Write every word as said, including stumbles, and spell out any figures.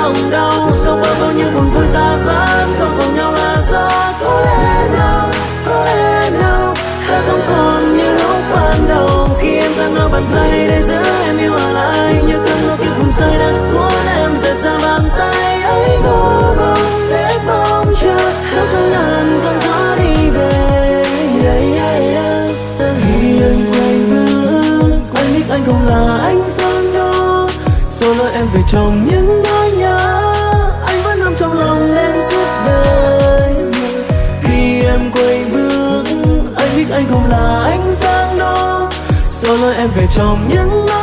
lòng đau. Sau qua bao nhiêu buồn vui ta vẫn còn cùng nhau là do có lẽ nào, có lẽ nào ta không còn như lúc ban đầu. Khi em giang nở bàn tay để giữ em yêu ở lại, như cơn mưa kia vùng rơi đang cuốn em rời xa bàn tay ấy. Vô vọng hết mong chờ dẫu trong ngàn cơn gió đi về. Yeah, yeah, yeah. Khi anh quay bước anh biết anh không là ánh sáng đó, số lỗi em về trong những nỗi nhớ anh vẫn nằm trong lòng đến suốt đời. Khi em quay bước anh biết anh không là ánh sáng đó, số lỗi em về trong những nỗi